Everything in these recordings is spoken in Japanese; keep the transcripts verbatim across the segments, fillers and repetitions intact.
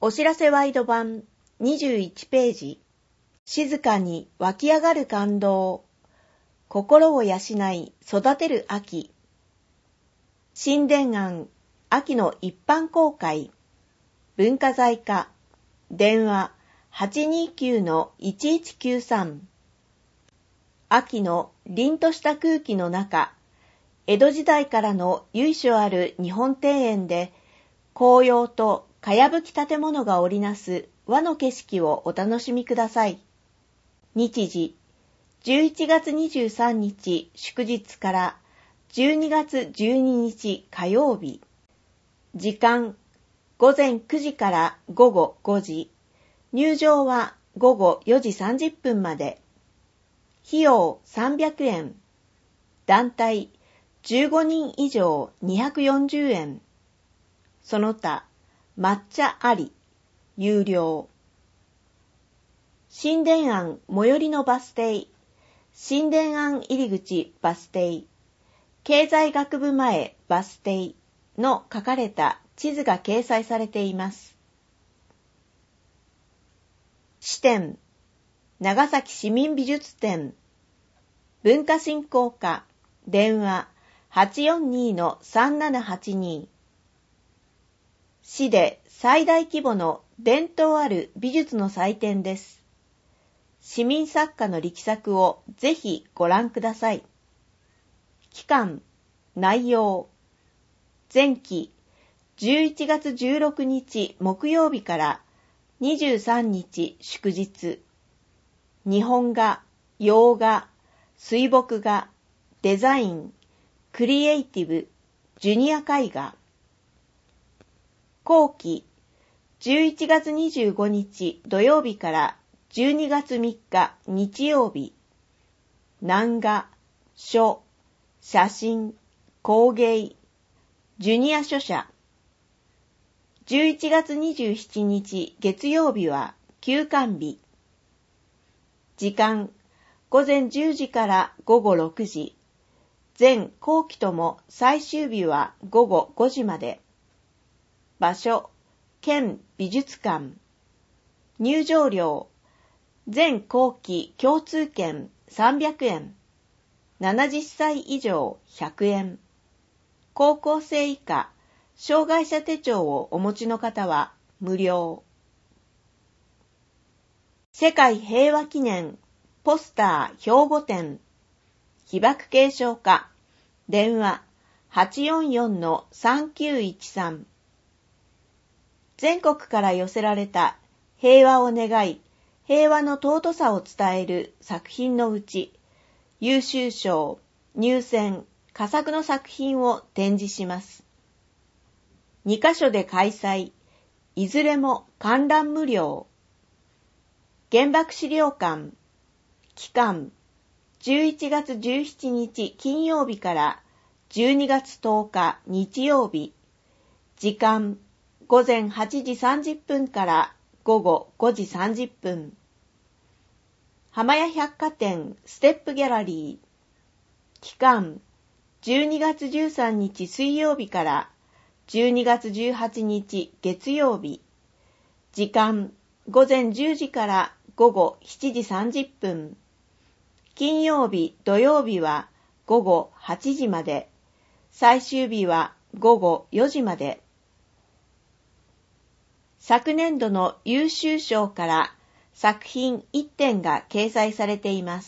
お知らせワイド版にじゅういちページ。静かに湧き上がる感動。心を養い育てる秋。新田庵秋の一般公開。文化財課。電話 はちにーきゅうのいちいちきゅうさん。秋の凛とした空気の中、江戸時代からの由緒ある日本庭園で、紅葉とかやぶき建物が織りなす和の景色をお楽しみください。日時、じゅういちがつにじゅうさんにち祝日からじゅうにがつじゅうににち火曜日。時間、ごぜんくじからごごごじ。入場はごごよじさんじゅっぷんまで。費用さんびゃくえん。団体じゅうごにん以上にひゃくよんじゅうえん。その他、抹茶あり、有料。新田庵最寄りのバス停、新田庵入口バス停、経済学部前バス停の書かれた地図が掲載されています。支店、長崎市民美術展、文化振興課、電話 はちよんにのさんななはちに。市で最大規模の伝統ある美術の祭典です。市民作家の力作をぜひご覧ください。期間、内容、前期じゅういちがつじゅうろくにち木曜日からにじゅうさんにち祝日。日本画、洋画、水墨画、デザイン、クリエイティブ、ジュニア絵画。後期、じゅういちがつにじゅうごにち土曜日からじゅうにがつみっか日曜日。南画、書、写真、工芸、ジュニア書写。じゅういちがつにじゅうしちにち月曜日は休館日。時間、ごぜんじゅうじからごごろくじ。全後期とも最終日はごごごじまで。場所、県美術館。入場料、全後期共通券さんびゃくえん。ななじゅっさい以上ひゃくえん。高校生以下、障害者手帳をお持ちの方は無料。世界平和記念ポスター兵庫展。被爆継承課。電話 はちよんよんのさんきゅういちさん。全国から寄せられた平和を願い、平和の尊さを伝える作品のうち、優秀賞、入選、佳作の作品を展示します。にかしょで開催、いずれも観覧無料。原爆資料館、期間、じゅういちがつじゅうしちにち金曜日からじゅうにがつとおか日曜日。時間、ごぜんはちじさんじゅっぷんからごごごじさんじゅっぷん。浜屋百貨店ステップギャラリー。期間、じゅうにがつじゅうさんにち水曜日からじゅうにがつじゅうはちにち月曜日。時間、ごぜんじゅうじからごごしちじさんじゅっぷん。金曜日、土曜日はごごはちじまで。最終日はごごよじまで。昨年度の優秀賞から作品いってんが掲載されています。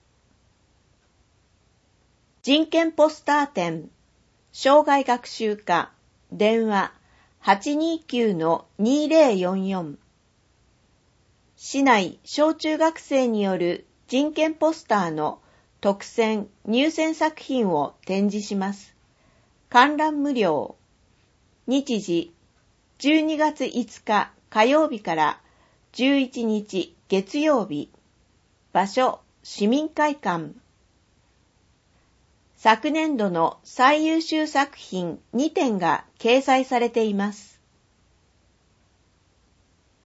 人権ポスター展、生涯学習課、電話 はちにーきゅうのにぜろよんよん。市内小中学生による人権ポスターの特選入選作品を展示します。観覧無料。日時、じゅうにがついつか火曜日からじゅういちにち月曜日。場所、市民会館。昨年度の最優秀作品にてんが掲載されています。